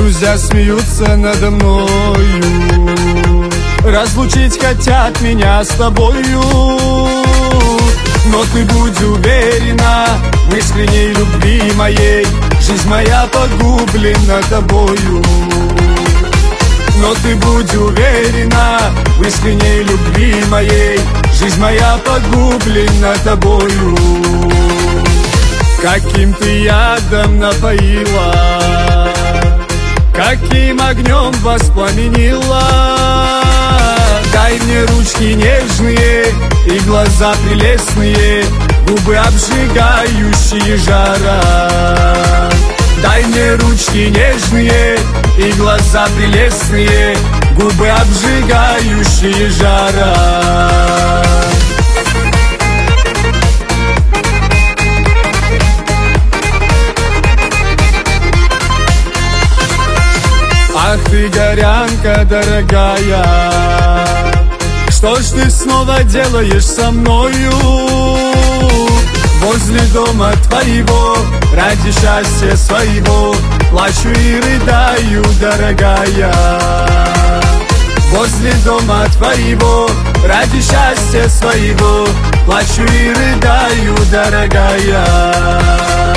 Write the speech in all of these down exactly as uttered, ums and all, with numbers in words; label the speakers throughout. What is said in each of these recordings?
Speaker 1: друзья смеются надо мною, разлучить хотят меня с тобою. Но ты будь уверена в искренней любви моей, жизнь моя погублена тобою. Но ты будь уверена в искренней любви моей, жизнь моя погублена тобою. Каким ты ядом напоила, каким огнем воспламенила. Дай мне ручки нежные и глаза прелестные, губы обжигающие жара. Дай мне ручки нежные и глаза прелестные, губы обжигающие жара. Ах ты, горянка дорогая, что ж ты снова делаешь со мною? Возле дома твоего, ради счастья своего, плачу и рыдаю, дорогая. Возле дома твоего, ради счастья своего, плачу и рыдаю, дорогая.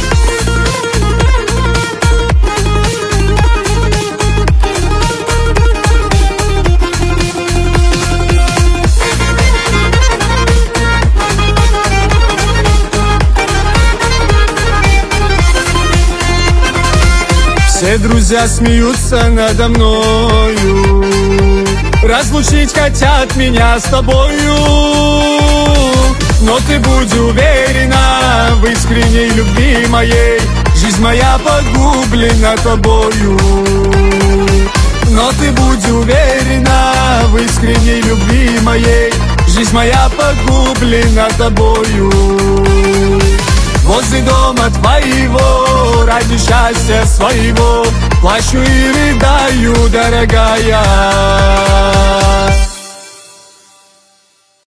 Speaker 1: Все друзья смеются надо мною, разлучить хотят меня с тобою. Но ты будь уверена в искренней любви моей, жизнь моя погублена тобою. Но ты будь уверена в искренней любви моей, жизнь моя погублена тобою. Возле дома твоего, ради счастья своего, плачу и рыдаю, дорогая.